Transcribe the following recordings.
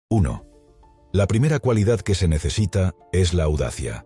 1. La primera cualidad que se necesita es la audacia.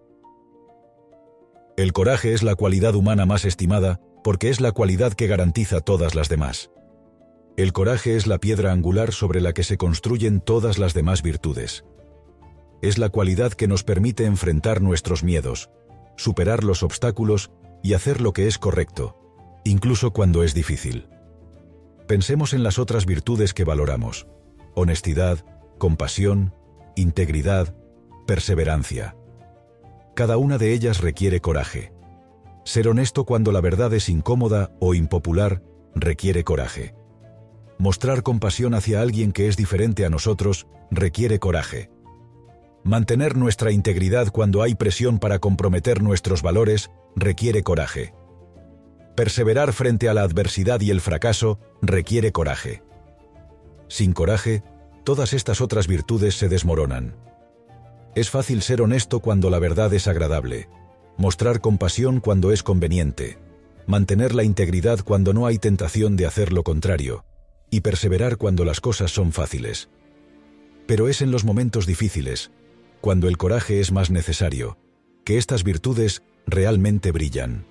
El coraje es la cualidad humana más estimada porque es la cualidad que garantiza todas las demás. El coraje es la piedra angular sobre la que se construyen todas las demás virtudes. Es la cualidad que nos permite enfrentar nuestros miedos, superar los obstáculos y hacer lo que es correcto, incluso cuando es difícil. Pensemos en las otras virtudes que valoramos: honestidad, compasión, integridad, perseverancia. Cada una de ellas requiere coraje. Ser honesto cuando la verdad es incómoda o impopular requiere coraje. Mostrar compasión hacia alguien que es diferente a nosotros requiere coraje. Mantener nuestra integridad cuando hay presión para comprometer nuestros valores requiere coraje. Perseverar frente a la adversidad y el fracaso requiere coraje. Sin coraje, todas estas otras virtudes se desmoronan. Es fácil ser honesto cuando la verdad es agradable, mostrar compasión cuando es conveniente, mantener la integridad cuando no hay tentación de hacer lo contrario, y perseverar cuando las cosas son fáciles. Pero es en los momentos difíciles, cuando el coraje es más necesario, que estas virtudes realmente brillan.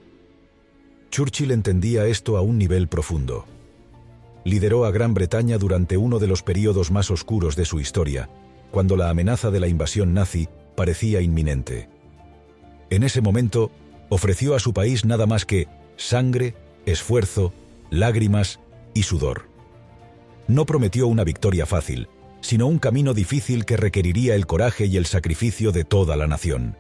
Churchill entendía esto a un nivel profundo. Lideró a Gran Bretaña durante uno de los períodos más oscuros de su historia, cuando la amenaza de la invasión nazi parecía inminente. En ese momento, ofreció a su país nada más que sangre, esfuerzo, lágrimas y sudor. No prometió una victoria fácil, sino un camino difícil que requeriría el coraje y el sacrificio de toda la nación.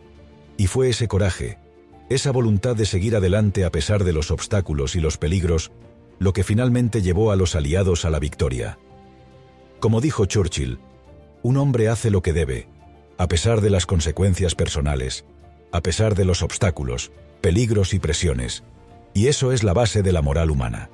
Y fue ese coraje, esa voluntad de seguir adelante a pesar de los obstáculos y los peligros, lo que finalmente llevó a los aliados a la victoria. Como dijo Churchill, un hombre hace lo que debe, a pesar de las consecuencias personales, a pesar de los obstáculos, peligros y presiones, y eso es la base de la moral humana.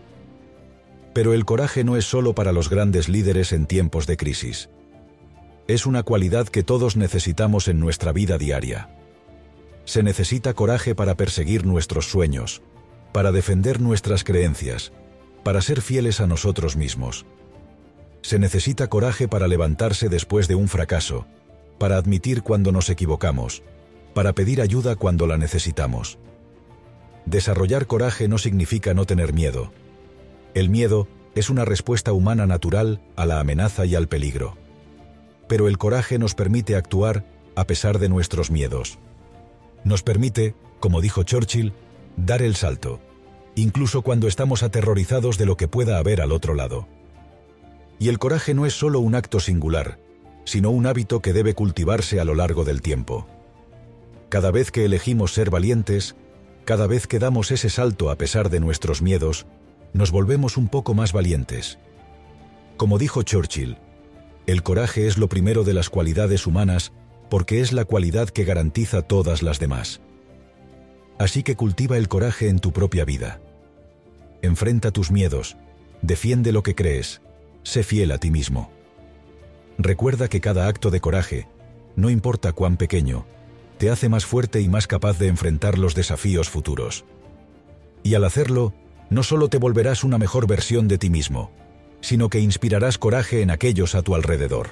Pero el coraje no es solo para los grandes líderes en tiempos de crisis. Es una cualidad que todos necesitamos en nuestra vida diaria. Se necesita coraje para perseguir nuestros sueños, para defender nuestras creencias, para ser fieles a nosotros mismos. Se necesita coraje para levantarse después de un fracaso, para admitir cuando nos equivocamos, para pedir ayuda cuando la necesitamos. Desarrollar coraje no significa no tener miedo. El miedo es una respuesta humana natural a la amenaza y al peligro. Pero el coraje nos permite actuar a pesar de nuestros miedos. Nos permite, como dijo Churchill, dar el salto, incluso cuando estamos aterrorizados de lo que pueda haber al otro lado. Y el coraje no es solo un acto singular, sino un hábito que debe cultivarse a lo largo del tiempo. Cada vez que elegimos ser valientes, cada vez que damos ese salto a pesar de nuestros miedos, nos volvemos un poco más valientes. Como dijo Churchill, el coraje es lo primero de las cualidades humanas porque es la cualidad que garantiza todas las demás. Así que cultiva el coraje en tu propia vida. Enfrenta tus miedos, defiende lo que crees, sé fiel a ti mismo. Recuerda que cada acto de coraje, no importa cuán pequeño, te hace más fuerte y más capaz de enfrentar los desafíos futuros. Y al hacerlo, no solo te volverás una mejor versión de ti mismo, sino que inspirarás coraje en aquellos a tu alrededor.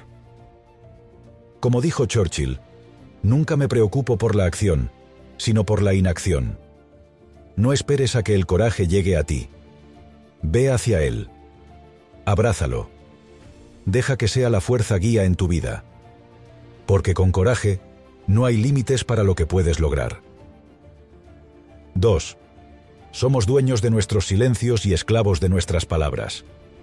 Como dijo Churchill, nunca me preocupo por la acción, sino por la inacción. No esperes a que el coraje llegue a ti. Ve hacia él. Abrázalo. Deja que sea la fuerza guía en tu vida. Porque con coraje, no hay límites para lo que puedes lograr. 2. Somos dueños de nuestros silencios y esclavos de nuestras palabras.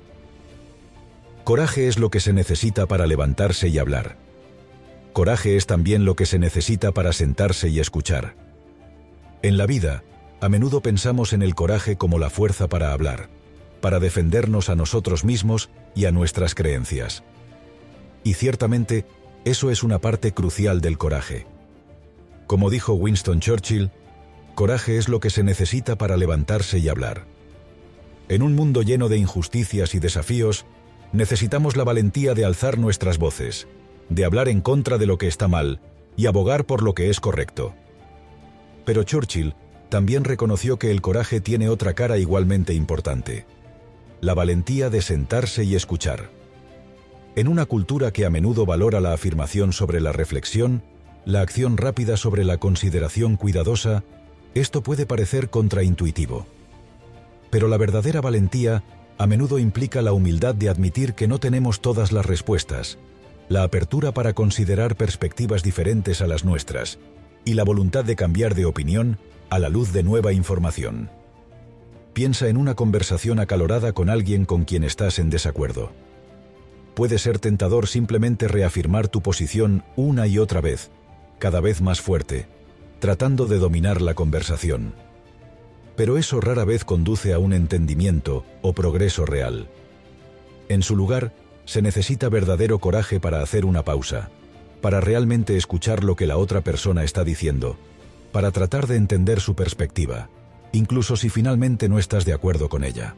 Coraje es lo que se necesita para levantarse y hablar. Coraje es también lo que se necesita para sentarse y escuchar. En la vida, a menudo pensamos en el coraje como la fuerza para hablar, para defendernos a nosotros mismos y a nuestras creencias. Y ciertamente, eso es una parte crucial del coraje. Como dijo Winston Churchill, coraje es lo que se necesita para levantarse y hablar. En un mundo lleno de injusticias y desafíos, necesitamos la valentía de alzar nuestras voces, de hablar en contra de lo que está mal y abogar por lo que es correcto. Pero Churchill también reconoció que el coraje tiene otra cara igualmente importante: la valentía de sentarse y escuchar. En una cultura que a menudo valora la afirmación sobre la reflexión, la acción rápida sobre la consideración cuidadosa, esto puede parecer contraintuitivo. Pero la verdadera valentía a menudo implica la humildad de admitir que no tenemos todas las respuestas, la apertura para considerar perspectivas diferentes a las nuestras, y la voluntad de cambiar de opinión a la luz de nueva información. Piensa en una conversación acalorada con alguien con quien estás en desacuerdo. Puede ser tentador simplemente reafirmar tu posición una y otra vez, cada vez más fuerte, tratando de dominar la conversación. Pero eso rara vez conduce a un entendimiento o progreso real. En su lugar, se necesita verdadero coraje para hacer una pausa, para realmente escuchar lo que la otra persona está diciendo, para tratar de entender su perspectiva, incluso si finalmente no estás de acuerdo con ella.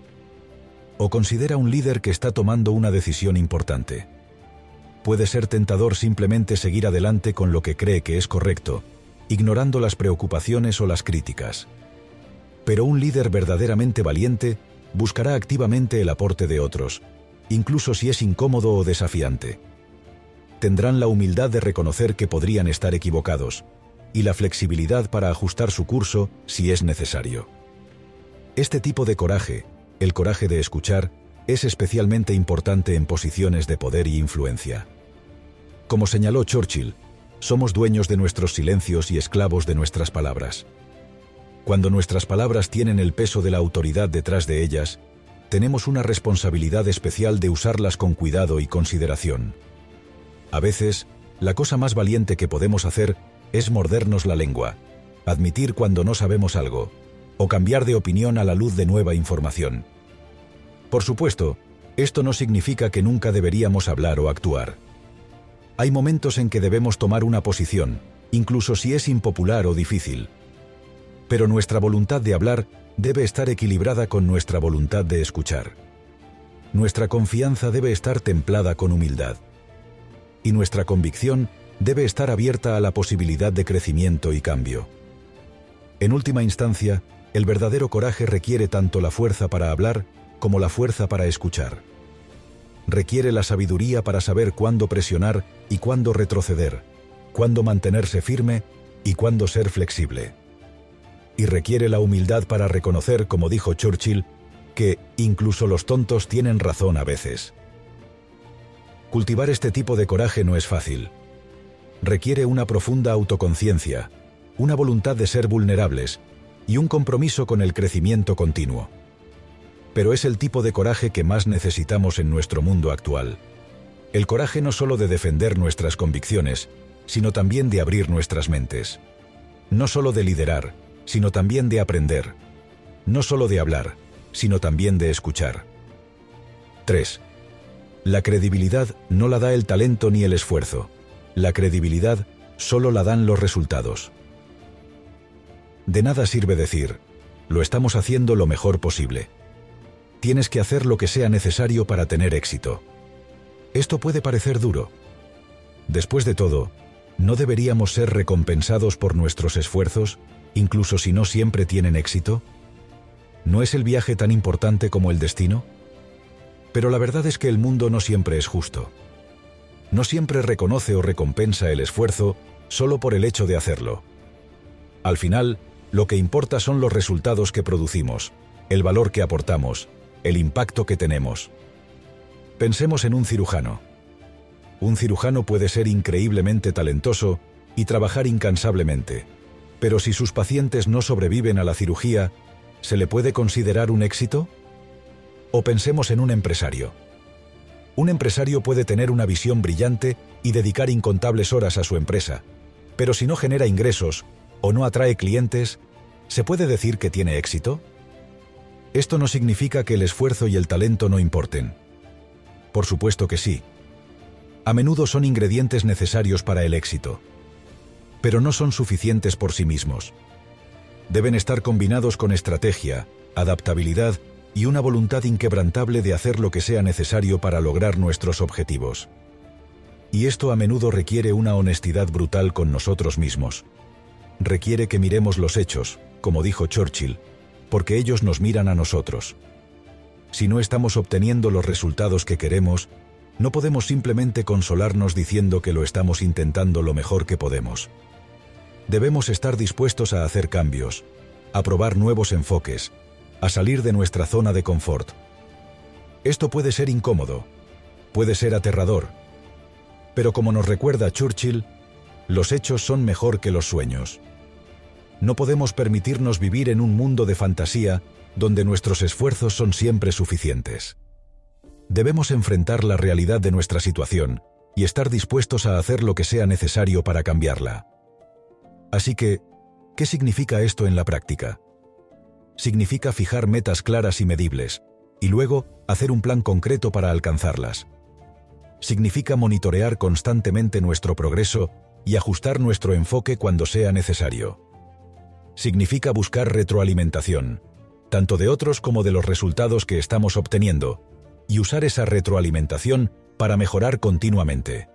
O considera un líder que está tomando una decisión importante. Puede ser tentador simplemente seguir adelante con lo que cree que es correcto, ignorando las preocupaciones o las críticas. Pero un líder verdaderamente valiente buscará activamente el aporte de otros, incluso si es incómodo o desafiante. Tendrán la humildad de reconocer que podrían estar equivocados, y la flexibilidad para ajustar su curso si es necesario. Este tipo de coraje, el coraje de escuchar, es especialmente importante en posiciones de poder y influencia. Como señaló Churchill, somos dueños de nuestros silencios y esclavos de nuestras palabras. Cuando nuestras palabras tienen el peso de la autoridad detrás de ellas, tenemos una responsabilidad especial de usarlas con cuidado y consideración. A veces, la cosa más valiente que podemos hacer es mordernos la lengua, admitir cuando no sabemos algo, o cambiar de opinión a la luz de nueva información. Por supuesto, esto no significa que nunca deberíamos hablar o actuar. Hay momentos en que debemos tomar una posición, incluso si es impopular o difícil. Pero nuestra voluntad de hablar debe estar equilibrada con nuestra voluntad de escuchar. Nuestra confianza debe estar templada con humildad. Y nuestra convicción debe estar abierta a la posibilidad de crecimiento y cambio. En última instancia, el verdadero coraje requiere tanto la fuerza para hablar como la fuerza para escuchar. Requiere la sabiduría para saber cuándo presionar y cuándo retroceder, cuándo mantenerse firme y cuándo ser flexible. Y requiere la humildad para reconocer, como dijo Churchill, que incluso los tontos tienen razón a veces. Cultivar este tipo de coraje no es fácil. Requiere una profunda autoconciencia, una voluntad de ser vulnerables y un compromiso con el crecimiento continuo. Pero es el tipo de coraje que más necesitamos en nuestro mundo actual. El coraje no solo de defender nuestras convicciones, sino también de abrir nuestras mentes. No solo de liderar, sino también de aprender. No solo de hablar, sino también de escuchar. 3. La credibilidad no la da el talento ni el esfuerzo. La credibilidad solo la dan los resultados. De nada sirve decir, lo estamos haciendo lo mejor posible. Tienes que hacer lo que sea necesario para tener éxito. Esto puede parecer duro. Después de todo, ¿no deberíamos ser recompensados por nuestros esfuerzos, incluso si no siempre tienen éxito? ¿No es el viaje tan importante como el destino? Pero la verdad es que el mundo no siempre es justo. No siempre reconoce o recompensa el esfuerzo solo por el hecho de hacerlo. Al final, lo que importa son los resultados que producimos, el valor que aportamos, el impacto que tenemos. Pensemos en un cirujano. Un cirujano puede ser increíblemente talentoso y trabajar incansablemente, pero si sus pacientes no sobreviven a la cirugía, ¿se le puede considerar un éxito? O pensemos en un empresario. Un empresario puede tener una visión brillante y dedicar incontables horas a su empresa, pero si no genera ingresos o no atrae clientes, ¿se puede decir que tiene éxito? Esto no significa que el esfuerzo y el talento no importen. Por supuesto que sí. A menudo son ingredientes necesarios para el éxito. Pero no son suficientes por sí mismos. Deben estar combinados con estrategia, adaptabilidad y una voluntad inquebrantable de hacer lo que sea necesario para lograr nuestros objetivos. Y esto a menudo requiere una honestidad brutal con nosotros mismos. Requiere que miremos los hechos, como dijo Churchill, porque ellos nos miran a nosotros. Si no estamos obteniendo los resultados que queremos, No podemos simplemente consolarnos diciendo que lo estamos intentando lo mejor que podemos. Debemos estar dispuestos a hacer cambios, a probar nuevos enfoques, a salir de nuestra zona de confort. Esto puede ser incómodo, puede ser aterrador, pero como nos recuerda Churchill, los hechos son mejor que los sueños. No podemos permitirnos vivir en un mundo de fantasía donde nuestros esfuerzos son siempre suficientes. Debemos enfrentar la realidad de nuestra situación y estar dispuestos a hacer lo que sea necesario para cambiarla. Así que, ¿qué significa esto en la práctica? Significa fijar metas claras y medibles, y luego hacer un plan concreto para alcanzarlas. Significa monitorear constantemente nuestro progreso y ajustar nuestro enfoque cuando sea necesario. Significa buscar retroalimentación, tanto de otros como de los resultados que estamos obteniendo, y usar esa retroalimentación para mejorar continuamente.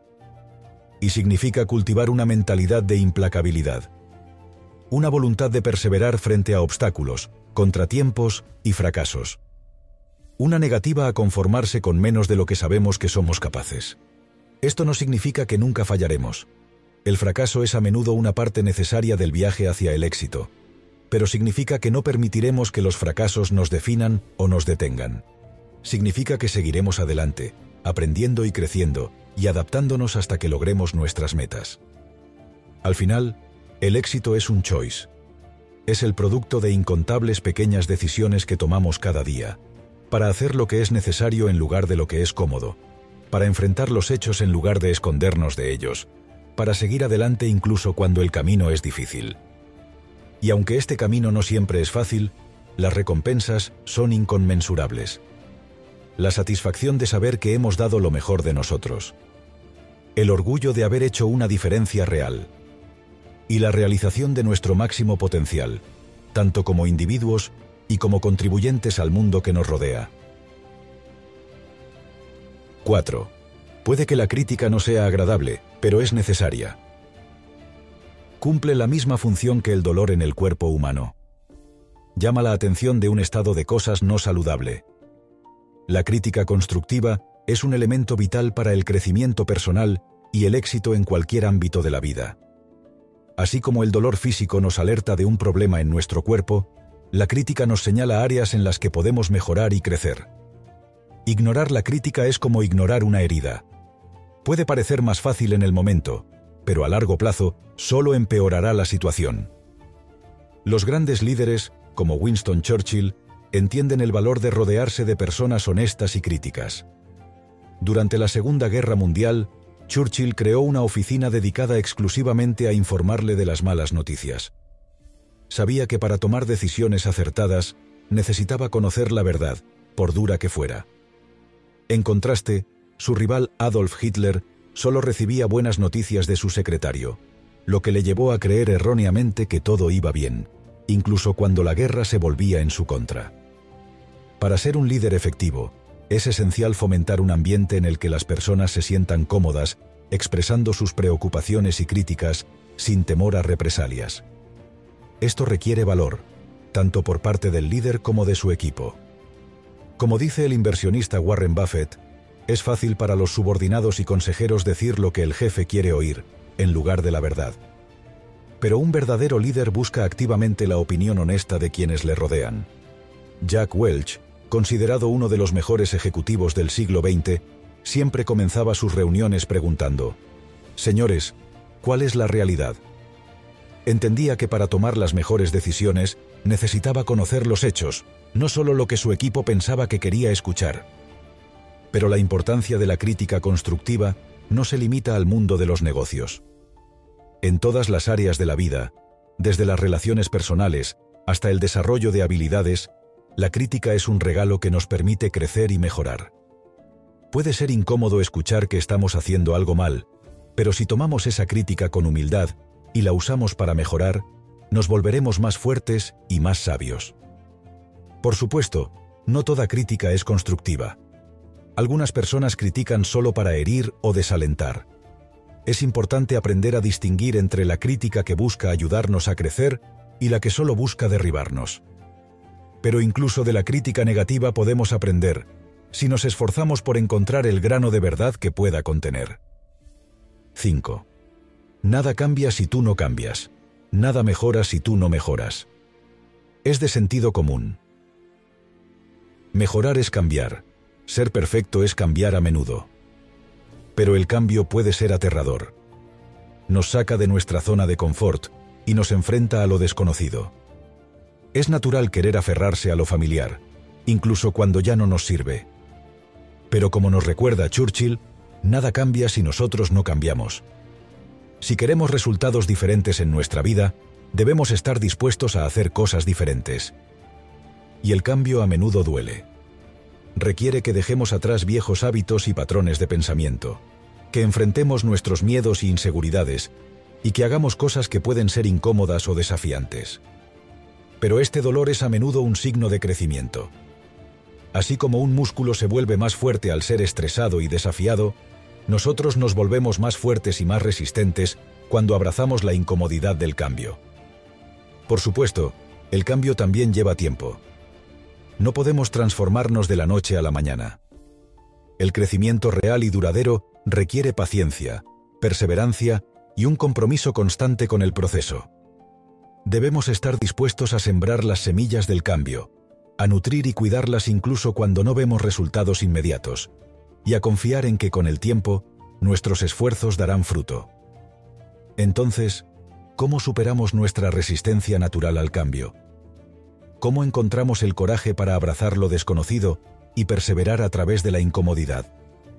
Y significa cultivar una mentalidad de implacabilidad, una voluntad de perseverar frente a obstáculos, contratiempos y fracasos. Una negativa a conformarse con menos de lo que sabemos que somos capaces. Esto no significa que nunca fallaremos. El fracaso es a menudo una parte necesaria del viaje hacia el éxito, pero significa que no permitiremos que los fracasos nos definan o nos detengan. Significa que seguiremos adelante, aprendiendo y creciendo, y adaptándonos hasta que logremos nuestras metas. Al final, el éxito es un choice. Es el producto de incontables pequeñas decisiones que tomamos cada día, para hacer lo que es necesario en lugar de lo que es cómodo, para enfrentar los hechos en lugar de escondernos de ellos, para seguir adelante incluso cuando el camino es difícil. Y aunque este camino no siempre es fácil, las recompensas son inconmensurables. La satisfacción de saber que hemos dado lo mejor de nosotros. El orgullo de haber hecho una diferencia real. Y la realización de nuestro máximo potencial, tanto como individuos y como contribuyentes al mundo que nos rodea. 4. Puede que la crítica no sea agradable, pero es necesaria. Cumple la misma función que el dolor en el cuerpo humano. Llama la atención de un estado de cosas no saludable. La crítica constructiva es un elemento vital para el crecimiento personal y el éxito en cualquier ámbito de la vida. Así como el dolor físico nos alerta de un problema en nuestro cuerpo, la crítica nos señala áreas en las que podemos mejorar y crecer. Ignorar la crítica es como ignorar una herida. Puede parecer más fácil en el momento, pero a largo plazo solo empeorará la situación. Los grandes líderes, como Winston Churchill, entienden el valor de rodearse de personas honestas y críticas. Durante la Segunda Guerra Mundial, Churchill creó una oficina dedicada exclusivamente a informarle de las malas noticias. Sabía que para tomar decisiones acertadas, necesitaba conocer la verdad, por dura que fuera. En contraste, su rival Adolf Hitler solo recibía buenas noticias de su secretario, lo que le llevó a creer erróneamente que todo iba bien, incluso cuando la guerra se volvía en su contra. Para ser un líder efectivo, es esencial fomentar un ambiente en el que las personas se sientan cómodas, expresando sus preocupaciones y críticas, sin temor a represalias. Esto requiere valor, tanto por parte del líder como de su equipo. Como dice el inversionista Warren Buffett, es fácil para los subordinados y consejeros decir lo que el jefe quiere oír, en lugar de la verdad. Pero un verdadero líder busca activamente la opinión honesta de quienes le rodean. Jack Welch, considerado uno de los mejores ejecutivos del siglo XX, siempre comenzaba sus reuniones preguntando: «Señores, ¿cuál es la realidad?». Entendía que para tomar las mejores decisiones necesitaba conocer los hechos, no solo lo que su equipo pensaba que quería escuchar. Pero la importancia de la crítica constructiva no se limita al mundo de los negocios. En todas las áreas de la vida, desde las relaciones personales hasta el desarrollo de habilidades, la crítica es un regalo que nos permite crecer y mejorar. Puede ser incómodo escuchar que estamos haciendo algo mal, pero si tomamos esa crítica con humildad y la usamos para mejorar, nos volveremos más fuertes y más sabios. Por supuesto, no toda crítica es constructiva. Algunas personas critican solo para herir o desalentar. Es importante aprender a distinguir entre la crítica que busca ayudarnos a crecer y la que solo busca derribarnos. Pero incluso de la crítica negativa podemos aprender, si nos esforzamos por encontrar el grano de verdad que pueda contener. 5. Nada cambia si tú no cambias. Nada mejora si tú no mejoras. Es de sentido común. Mejorar es cambiar. Ser perfecto es cambiar a menudo. Pero el cambio puede ser aterrador. Nos saca de nuestra zona de confort y nos enfrenta a lo desconocido. Es natural querer aferrarse a lo familiar, incluso cuando ya no nos sirve. Pero como nos recuerda Churchill, nada cambia si nosotros no cambiamos. Si queremos resultados diferentes en nuestra vida, debemos estar dispuestos a hacer cosas diferentes. Y el cambio a menudo duele. Requiere que dejemos atrás viejos hábitos y patrones de pensamiento, que enfrentemos nuestros miedos e inseguridades y que hagamos cosas que pueden ser incómodas o desafiantes. Pero este dolor es a menudo un signo de crecimiento. Así como un músculo se vuelve más fuerte al ser estresado y desafiado, nosotros nos volvemos más fuertes y más resistentes cuando abrazamos la incomodidad del cambio. Por supuesto, el cambio también lleva tiempo. No podemos transformarnos de la noche a la mañana. El crecimiento real y duradero requiere paciencia, perseverancia y un compromiso constante con el proceso. Debemos estar dispuestos a sembrar las semillas del cambio, a nutrir y cuidarlas incluso cuando no vemos resultados inmediatos, y a confiar en que con el tiempo, nuestros esfuerzos darán fruto. Entonces, ¿cómo superamos nuestra resistencia natural al cambio? ¿Cómo encontramos el coraje para abrazar lo desconocido y perseverar a través de la incomodidad?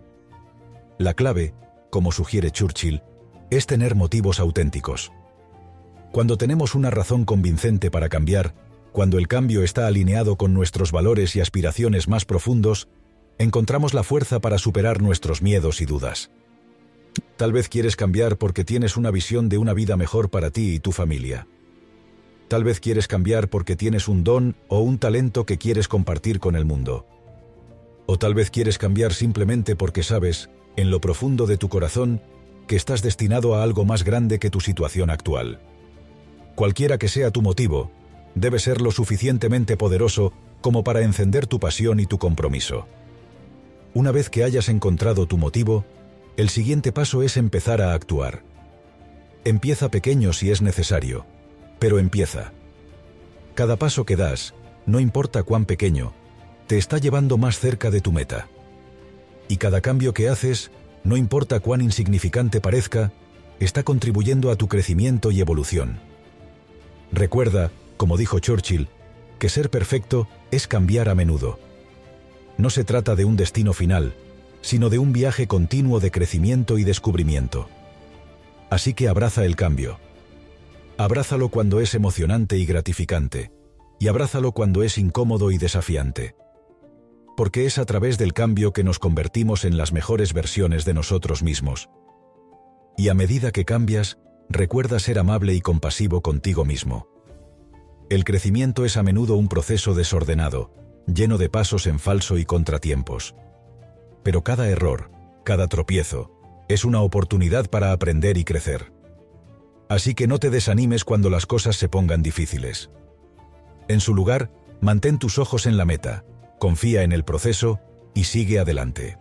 La clave, como sugiere Churchill, es tener motivos auténticos. Cuando tenemos una razón convincente para cambiar, cuando el cambio está alineado con nuestros valores y aspiraciones más profundos, encontramos la fuerza para superar nuestros miedos y dudas. Tal vez quieres cambiar porque tienes una visión de una vida mejor para ti y tu familia. Tal vez quieres cambiar porque tienes un don o un talento que quieres compartir con el mundo. O tal vez quieres cambiar simplemente porque sabes, en lo profundo de tu corazón, que estás destinado a algo más grande que tu situación actual. Cualquiera que sea tu motivo, debe ser lo suficientemente poderoso como para encender tu pasión y tu compromiso. Una vez que hayas encontrado tu motivo, el siguiente paso es empezar a actuar. Empieza pequeño si es necesario, pero empieza. Cada paso que das, no importa cuán pequeño, te está llevando más cerca de tu meta. Y cada cambio que haces, no importa cuán insignificante parezca, está contribuyendo a tu crecimiento y evolución. Recuerda, como dijo Churchill, que ser perfecto es cambiar a menudo. No se trata de un destino final, sino de un viaje continuo de crecimiento y descubrimiento. Así que abraza el cambio. Abrázalo cuando es emocionante y gratificante, y abrázalo cuando es incómodo y desafiante. Porque es a través del cambio que nos convertimos en las mejores versiones de nosotros mismos. Y a medida que cambias, recuerda ser amable y compasivo contigo mismo. El crecimiento es a menudo un proceso desordenado, lleno de pasos en falso y contratiempos. Pero cada error, cada tropiezo, es una oportunidad para aprender y crecer. Así que no te desanimes cuando las cosas se pongan difíciles. En su lugar, mantén tus ojos en la meta, confía en el proceso y sigue adelante.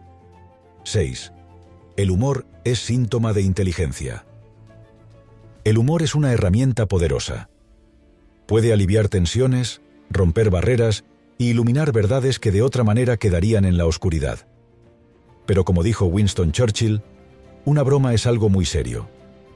6. El humor es síntoma de inteligencia. El humor es una herramienta poderosa. Puede aliviar tensiones, romper barreras y iluminar verdades que de otra manera quedarían en la oscuridad. Pero como dijo Winston Churchill, una broma es algo muy serio.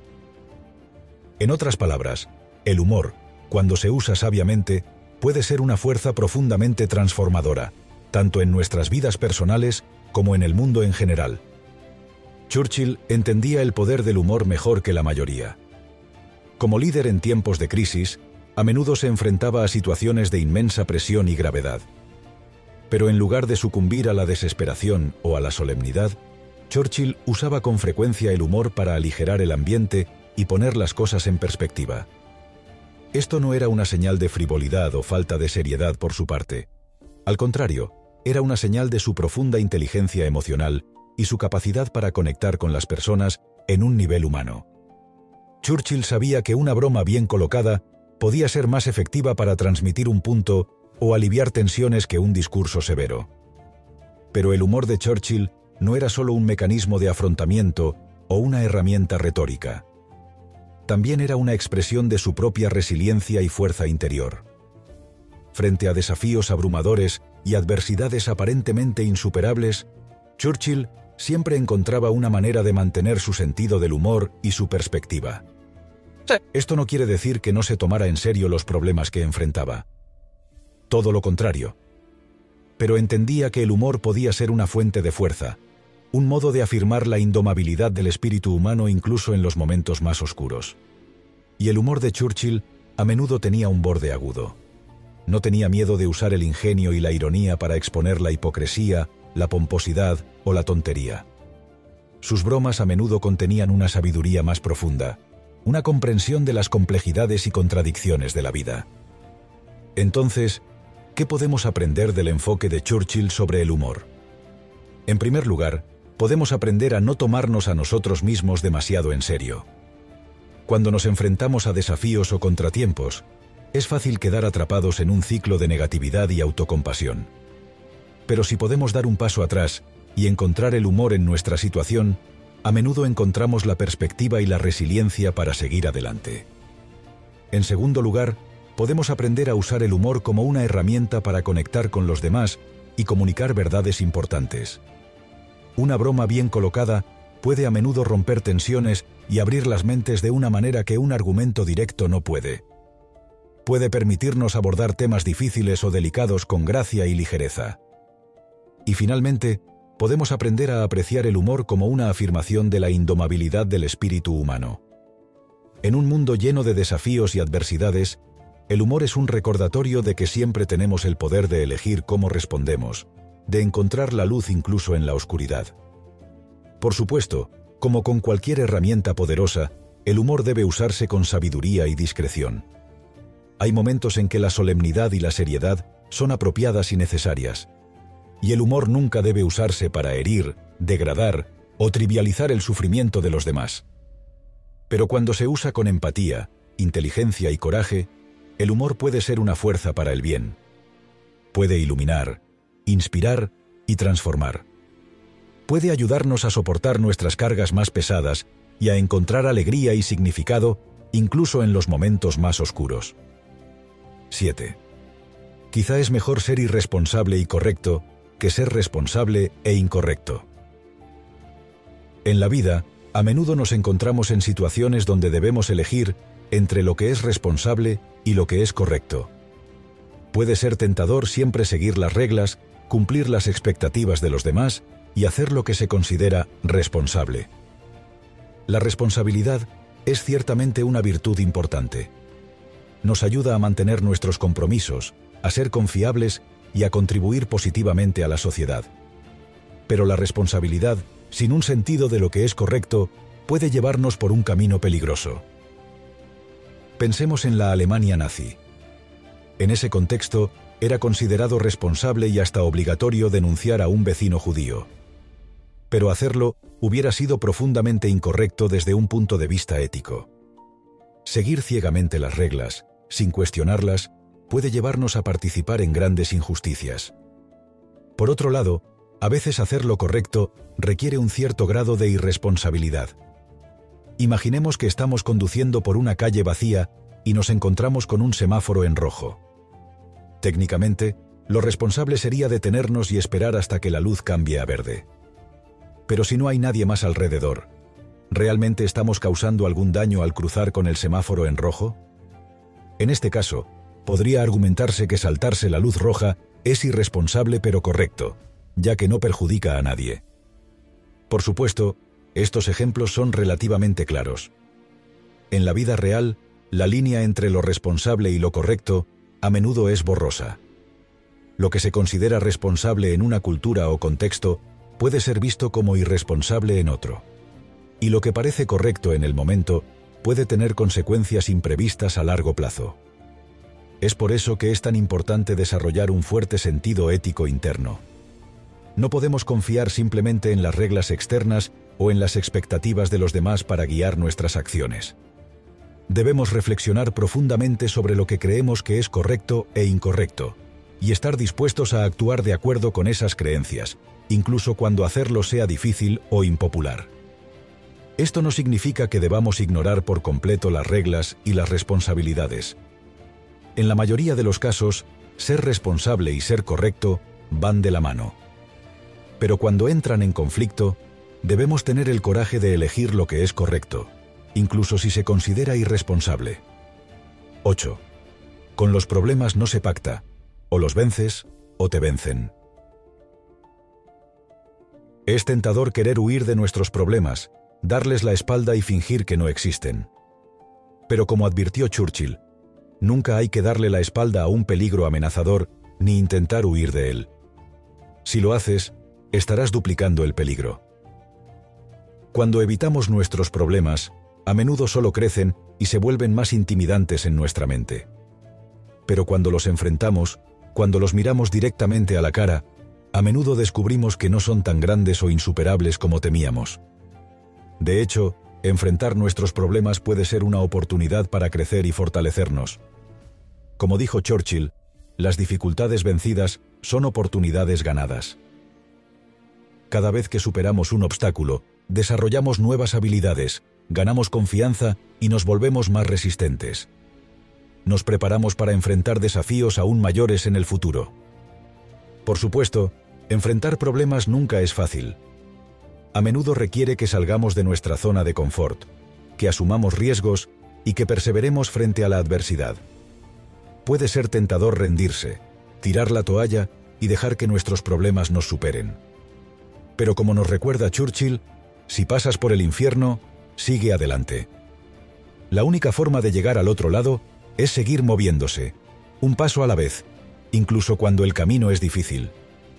En otras palabras, el humor, cuando se usa sabiamente, puede ser una fuerza profundamente transformadora, tanto en nuestras vidas personales como en el mundo en general. Churchill entendía el poder del humor mejor que la mayoría. Como líder en tiempos de crisis, a menudo se enfrentaba a situaciones de inmensa presión y gravedad. Pero en lugar de sucumbir a la desesperación o a la solemnidad, Churchill usaba con frecuencia el humor para aligerar el ambiente y poner las cosas en perspectiva. Esto no era una señal de frivolidad o falta de seriedad por su parte. Al contrario, era una señal de su profunda inteligencia emocional y su capacidad para conectar con las personas en un nivel humano. Churchill sabía que una broma bien colocada podía ser más efectiva para transmitir un punto o aliviar tensiones que un discurso severo. Pero el humor de Churchill no era solo un mecanismo de afrontamiento o una herramienta retórica. También era una expresión de su propia resiliencia y fuerza interior. Frente a desafíos abrumadores y adversidades aparentemente insuperables, Churchill siempre encontraba una manera de mantener su sentido del humor y su perspectiva. Esto no quiere decir que no se tomara en serio los problemas que enfrentaba. Todo lo contrario. Pero entendía que el humor podía ser una fuente de fuerza, un modo de afirmar la indomabilidad del espíritu humano incluso en los momentos más oscuros. Y el humor de Churchill a menudo tenía un borde agudo. No tenía miedo de usar el ingenio y la ironía para exponer la hipocresía, la pomposidad o la tontería. Sus bromas a menudo contenían una sabiduría más profunda, una comprensión de las complejidades y contradicciones de la vida. Entonces, ¿qué podemos aprender del enfoque de Churchill sobre el humor? En primer lugar, podemos aprender a no tomarnos a nosotros mismos demasiado en serio. Cuando nos enfrentamos a desafíos o contratiempos, es fácil quedar atrapados en un ciclo de negatividad y autocompasión. Pero si podemos dar un paso atrás y encontrar el humor en nuestra situación, a menudo encontramos la perspectiva y la resiliencia para seguir adelante. En segundo lugar, podemos aprender a usar el humor como una herramienta para conectar con los demás y comunicar verdades importantes. Una broma bien colocada puede a menudo romper tensiones y abrir las mentes de una manera que un argumento directo no puede. Puede permitirnos abordar temas difíciles o delicados con gracia y ligereza. Y finalmente, podemos aprender a apreciar el humor como una afirmación de la indomabilidad del espíritu humano. En un mundo lleno de desafíos y adversidades, el humor es un recordatorio de que siempre tenemos el poder de elegir cómo respondemos, de encontrar la luz incluso en la oscuridad. Por supuesto, como con cualquier herramienta poderosa, el humor debe usarse con sabiduría y discreción. Hay momentos en que la solemnidad y la seriedad son apropiadas y necesarias, y el humor nunca debe usarse para herir, degradar o trivializar el sufrimiento de los demás. Pero cuando se usa con empatía, inteligencia y coraje, el humor puede ser una fuerza para el bien. Puede iluminar, inspirar y transformar. Puede ayudarnos a soportar nuestras cargas más pesadas y a encontrar alegría y significado incluso en los momentos más oscuros. 7. Quizá es mejor ser irresponsable y correcto que ser responsable e incorrecto. En la vida, a menudo nos encontramos en situaciones donde debemos elegir entre lo que es responsable y lo que es correcto. Puede ser tentador siempre seguir las reglas, cumplir las expectativas de los demás y hacer lo que se considera responsable. La responsabilidad es ciertamente una virtud importante. Nos ayuda a mantener nuestros compromisos, a ser confiables y a contribuir positivamente a la sociedad. Pero la responsabilidad, sin un sentido de lo que es correcto, puede llevarnos por un camino peligroso. Pensemos en la Alemania nazi. En ese contexto, era considerado responsable y hasta obligatorio denunciar a un vecino judío. Pero hacerlo hubiera sido profundamente incorrecto desde un punto de vista ético. Seguir ciegamente las reglas, sin cuestionarlas, puede llevarnos a participar en grandes injusticias. Por otro lado, a veces hacer lo correcto requiere un cierto grado de irresponsabilidad. Imaginemos que estamos conduciendo por una calle vacía y nos encontramos con un semáforo en rojo. Técnicamente, lo responsable sería detenernos y esperar hasta que la luz cambie a verde. Pero si no hay nadie más alrededor, ¿realmente estamos causando algún daño al cruzar con el semáforo en rojo? En este caso, podría argumentarse que saltarse la luz roja es irresponsable pero correcto, ya que no perjudica a nadie. Por supuesto, estos ejemplos son relativamente claros. En la vida real, la línea entre lo responsable y lo correcto a menudo es borrosa. Lo que se considera responsable en una cultura o contexto puede ser visto como irresponsable en otro. Y lo que parece correcto en el momento puede tener consecuencias imprevistas a largo plazo. Es por eso que es tan importante desarrollar un fuerte sentido ético interno. No podemos confiar simplemente en las reglas externas o en las expectativas de los demás para guiar nuestras acciones. Debemos reflexionar profundamente sobre lo que creemos que es correcto e incorrecto, y estar dispuestos a actuar de acuerdo con esas creencias, incluso cuando hacerlo sea difícil o impopular. Esto no significa que debamos ignorar por completo las reglas y las responsabilidades. En la mayoría de los casos, ser responsable y ser correcto van de la mano. Pero cuando entran en conflicto, debemos tener el coraje de elegir lo que es correcto, incluso si se considera irresponsable. 8. Con los problemas no se pacta, o los vences o te vencen. Es tentador querer huir de nuestros problemas, darles la espalda y fingir que no existen. Pero como advirtió Churchill, nunca hay que darle la espalda a un peligro amenazador ni intentar huir de él. Si lo haces, estarás duplicando el peligro. Cuando evitamos nuestros problemas, a menudo solo crecen y se vuelven más intimidantes en nuestra mente. Pero cuando los enfrentamos, cuando los miramos directamente a la cara, a menudo descubrimos que no son tan grandes o insuperables como temíamos. De hecho, enfrentar nuestros problemas puede ser una oportunidad para crecer y fortalecernos. Como dijo Churchill, las dificultades vencidas son oportunidades ganadas. Cada vez que superamos un obstáculo, desarrollamos nuevas habilidades, ganamos confianza y nos volvemos más resistentes. Nos preparamos para enfrentar desafíos aún mayores en el futuro. Por supuesto, enfrentar problemas nunca es fácil. A menudo requiere que salgamos de nuestra zona de confort, que asumamos riesgos y que perseveremos frente a la adversidad. Puede ser tentador rendirse, tirar la toalla y dejar que nuestros problemas nos superen. Pero como nos recuerda Churchill, si pasas por el infierno, sigue adelante. La única forma de llegar al otro lado es seguir moviéndose, un paso a la vez, incluso cuando el camino es difícil.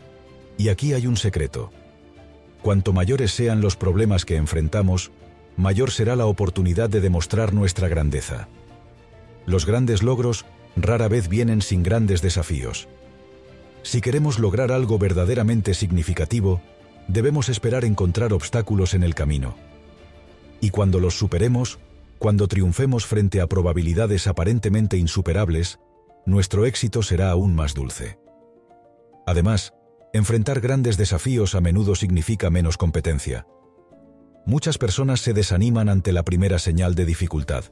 Y aquí hay un secreto. Cuanto mayores sean los problemas que enfrentamos, mayor será la oportunidad de demostrar nuestra grandeza. Los grandes logros rara vez vienen sin grandes desafíos. Si queremos lograr algo verdaderamente significativo, debemos esperar encontrar obstáculos en el camino. Y cuando los superemos, cuando triunfemos frente a probabilidades aparentemente insuperables, nuestro éxito será aún más dulce. Además, enfrentar grandes desafíos a menudo significa menos competencia. Muchas personas se desaniman ante la primera señal de dificultad.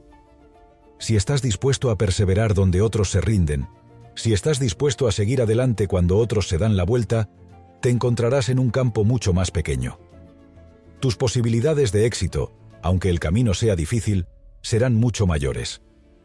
Si estás dispuesto a perseverar donde otros se rinden, si estás dispuesto a seguir adelante cuando otros se dan la vuelta, te encontrarás en un campo mucho más pequeño. Tus posibilidades de éxito, aunque el camino sea difícil, serán mucho mayores.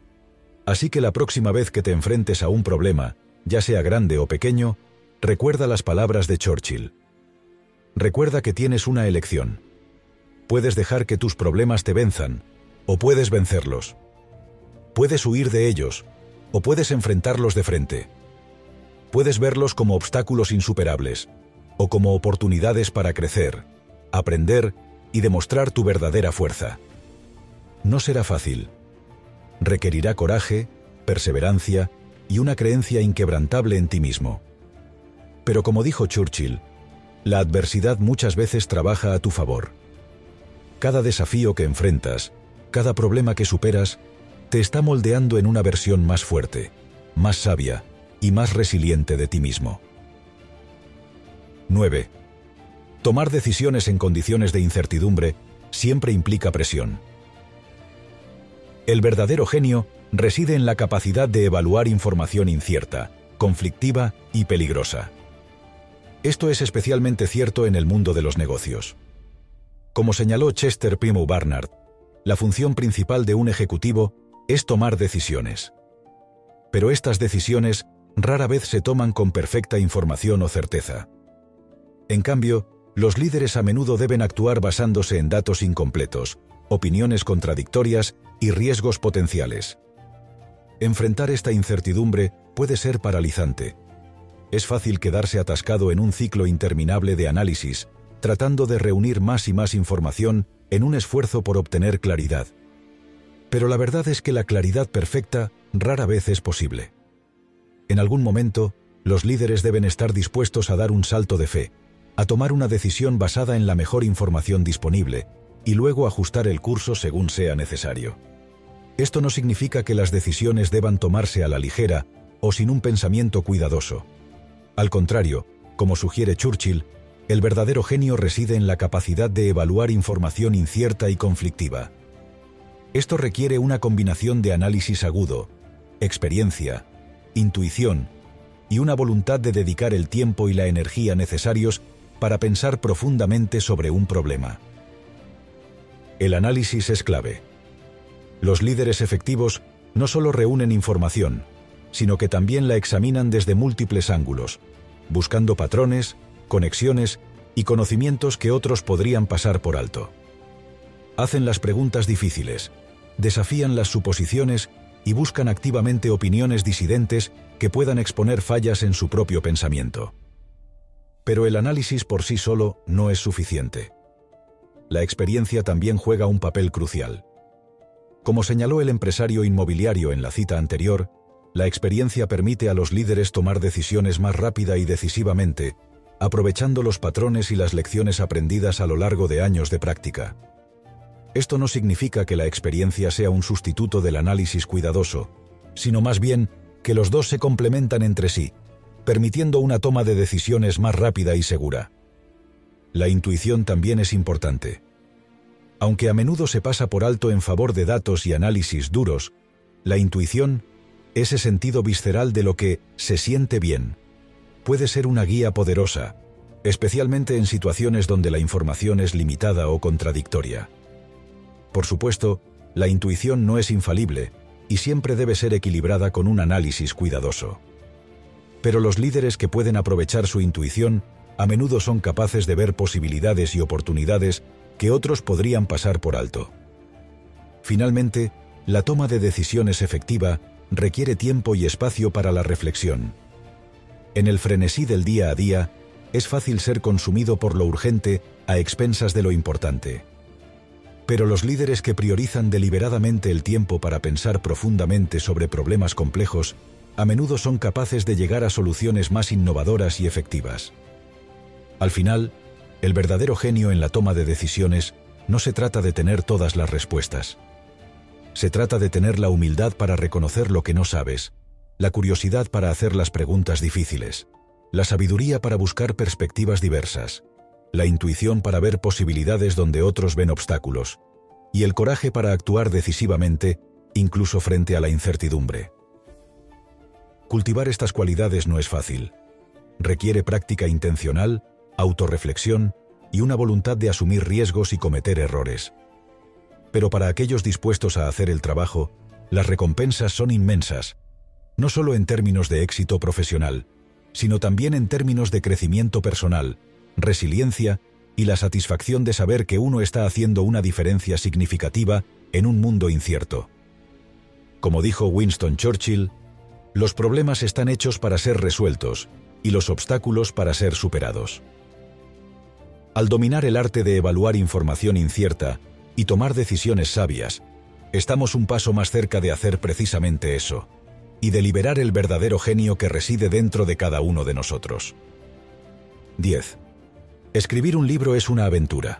Así que la próxima vez que te enfrentes a un problema, ya sea grande o pequeño, recuerda las palabras de Churchill. Recuerda que tienes una elección. Puedes dejar que tus problemas te venzan, o puedes vencerlos. Puedes huir de ellos, o puedes enfrentarlos de frente. Puedes verlos como obstáculos insuperables, o como oportunidades para crecer, aprender y demostrar tu verdadera fuerza. No será fácil. Requerirá coraje, perseverancia y una creencia inquebrantable en ti mismo. Pero como dijo Churchill, la adversidad muchas veces trabaja a tu favor. Cada desafío que enfrentas, cada problema que superas, te está moldeando en una versión más fuerte, más sabia y más resiliente de ti mismo. 9. Tomar decisiones en condiciones de incertidumbre siempre implica presión. El verdadero genio reside en la capacidad de evaluar información incierta, conflictiva y peligrosa. Esto es especialmente cierto en el mundo de los negocios. Como señaló Chester P. Barnard, la función principal de un ejecutivo es tomar decisiones. Pero estas decisiones rara vez se toman con perfecta información o certeza. En cambio, los líderes a menudo deben actuar basándose en datos incompletos, opiniones contradictorias y riesgos potenciales. Enfrentar esta incertidumbre puede ser paralizante. Es fácil quedarse atascado en un ciclo interminable de análisis, tratando de reunir más y más información en un esfuerzo por obtener claridad. Pero la verdad es que la claridad perfecta rara vez es posible. En algún momento, los líderes deben estar dispuestos a dar un salto de fe, a tomar una decisión basada en la mejor información disponible, y luego ajustar el curso según sea necesario. Esto no significa que las decisiones deban tomarse a la ligera o sin un pensamiento cuidadoso. Al contrario, como sugiere Churchill, El verdadero genio reside en la capacidad de evaluar información incierta y conflictiva. Esto requiere una combinación de análisis agudo, experiencia, intuición y una voluntad de dedicar el tiempo y la energía necesarios para pensar profundamente sobre un problema. El análisis es clave. Los líderes efectivos no solo reúnen información, sino que también la examinan desde múltiples ángulos, buscando patrones, conexiones y conocimientos que otros podrían pasar por alto. Hacen las preguntas difíciles, desafían las suposiciones y buscan activamente opiniones disidentes que puedan exponer fallas en su propio pensamiento. Pero el análisis por sí solo no es suficiente. La experiencia también juega un papel crucial. Como señaló el empresario inmobiliario en la cita anterior, la experiencia permite a los líderes tomar decisiones más rápida y decisivamente, aprovechando los patrones y las lecciones aprendidas a lo largo de años de práctica. Esto no significa que la experiencia sea un sustituto del análisis cuidadoso, sino más bien que los dos se complementan entre sí, permitiendo una toma de decisiones más rápida y segura. La intuición también es importante. Aunque a menudo se pasa por alto en favor de datos y análisis duros, la intuición, ese sentido visceral de lo que se siente bien, puede ser una guía poderosa, especialmente en situaciones donde la información es limitada o contradictoria. Por supuesto, la intuición no es infalible y siempre debe ser equilibrada con un análisis cuidadoso. Pero los líderes que pueden aprovechar su intuición a menudo son capaces de ver posibilidades y oportunidades que otros podrían pasar por alto. Finalmente, la toma de decisiones efectiva requiere tiempo y espacio para la reflexión. En el frenesí del día a día, es fácil ser consumido por lo urgente a expensas de lo importante. Pero los líderes que priorizan deliberadamente el tiempo para pensar profundamente sobre problemas complejos, a menudo son capaces de llegar a soluciones más innovadoras y efectivas. Al final, el verdadero genio en la toma de decisiones no se trata de tener todas las respuestas. Se trata de tener la humildad para reconocer lo que no sabes, la curiosidad para hacer las preguntas difíciles, la sabiduría para buscar perspectivas diversas, la intuición para ver posibilidades donde otros ven obstáculos, y el coraje para actuar decisivamente, incluso frente a la incertidumbre. Cultivar estas cualidades no es fácil. Requiere práctica intencional, autorreflexión y una voluntad de asumir riesgos y cometer errores. Pero para aquellos dispuestos a hacer el trabajo, las recompensas son inmensas, no solo en términos de éxito profesional, sino también en términos de crecimiento personal, resiliencia y la satisfacción de saber que uno está haciendo una diferencia significativa en un mundo incierto. Como dijo Winston Churchill, los problemas están hechos para ser resueltos y los obstáculos para ser superados. Al dominar el arte de evaluar información incierta y tomar decisiones sabias, estamos un paso más cerca de hacer precisamente eso, y de liberar el verdadero genio que reside dentro de cada uno de nosotros. 10. Escribir un libro es una aventura.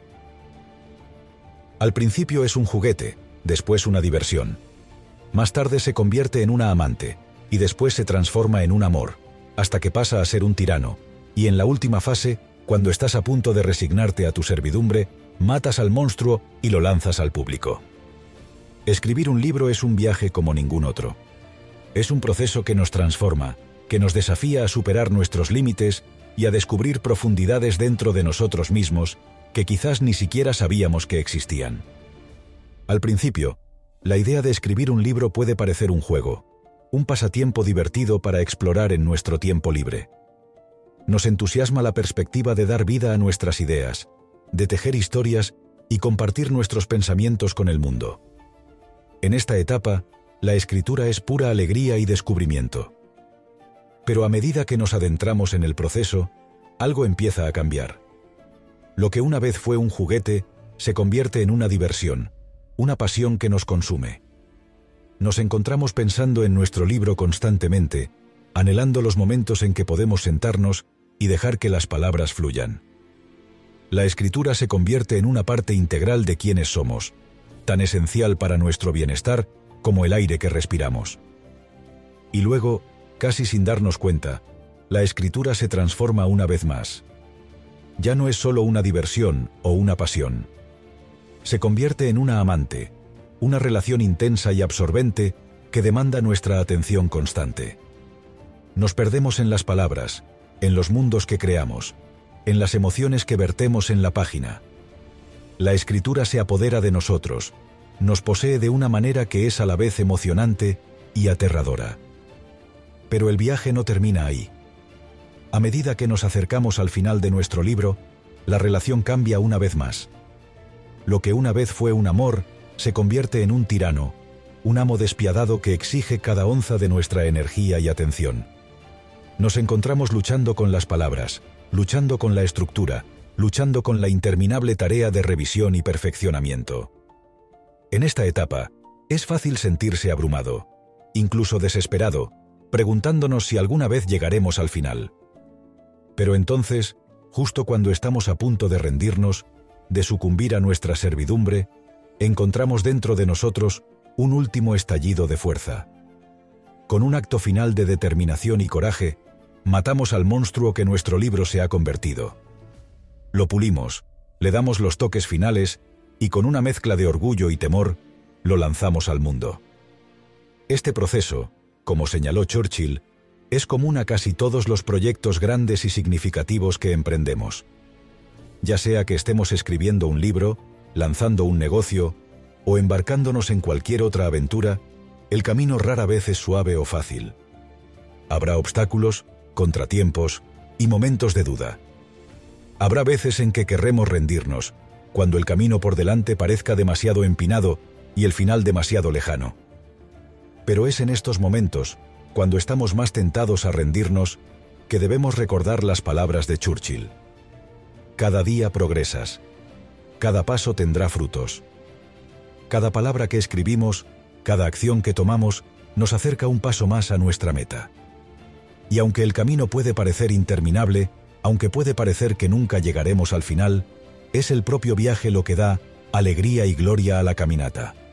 Al principio es un juguete, después una diversión. Más tarde se convierte en una amante, y después se transforma en un amor, hasta que pasa a ser un tirano, y en la última fase, cuando estás a punto de resignarte a tu servidumbre, matas al monstruo y lo lanzas al público. Escribir un libro es un viaje como ningún otro. Es un proceso que nos transforma, que nos desafía a superar nuestros límites y a descubrir profundidades dentro de nosotros mismos que quizás ni siquiera sabíamos que existían. Al principio, la idea de escribir un libro puede parecer un juego, un pasatiempo divertido para explorar en nuestro tiempo libre. Nos entusiasma la perspectiva de dar vida a nuestras ideas, de tejer historias y compartir nuestros pensamientos con el mundo. En esta etapa, la escritura es pura alegría y descubrimiento. Pero a medida que nos adentramos en el proceso, algo empieza a cambiar. Lo que una vez fue un juguete se convierte en una diversión, una pasión que nos consume. Nos encontramos pensando en nuestro libro constantemente, anhelando los momentos en que podemos sentarnos y dejar que las palabras fluyan. La escritura se convierte en una parte integral de quienes somos, tan esencial para nuestro bienestar como el aire que respiramos. Y luego, casi sin darnos cuenta, la escritura se transforma una vez más. ya no es solo una diversión o una pasión. Se convierte en una amante, una relación intensa y absorbente que demanda nuestra atención constante. Nos perdemos en las palabras, en los mundos que creamos, en las emociones que vertemos en la página. La escritura se apodera de nosotros, nos posee de una manera que es a la vez emocionante y aterradora. Pero el viaje no termina ahí. A medida que nos acercamos al final de nuestro libro, la relación cambia una vez más. Lo que una vez fue un amor, se convierte en un tirano, un amo despiadado que exige cada onza de nuestra energía y atención. Nos encontramos luchando con las palabras, luchando con la estructura, luchando con la interminable tarea de revisión y perfeccionamiento. En esta etapa, es fácil sentirse abrumado, incluso desesperado, preguntándonos si alguna vez llegaremos al final. Pero entonces, justo cuando estamos a punto de rendirnos, de sucumbir a nuestra servidumbre, encontramos dentro de nosotros un último estallido de fuerza. Con un acto final de determinación y coraje, matamos al monstruo que nuestro libro se ha convertido. Lo pulimos, le damos los toques finales y con una mezcla de orgullo y temor, lo lanzamos al mundo. Este proceso, como señaló Churchill, es común a casi todos los proyectos grandes y significativos que emprendemos. Ya sea que estemos escribiendo un libro, lanzando un negocio o embarcándonos en cualquier otra aventura, el camino rara vez es suave o fácil. Habrá obstáculos, contratiempos y momentos de duda. Habrá veces en que querremos rendirnos, cuando el camino por delante parezca demasiado empinado y el final demasiado lejano. Pero es en estos momentos, cuando estamos más tentados a rendirnos, que debemos recordar las palabras de Churchill. Cada día progresas. Cada paso tendrá frutos. Cada palabra que escribimos, cada acción que tomamos, nos acerca un paso más a nuestra meta. Y aunque el camino puede parecer interminable, aunque puede parecer que nunca llegaremos al final, es el propio viaje lo que da alegría y gloria a la caminata.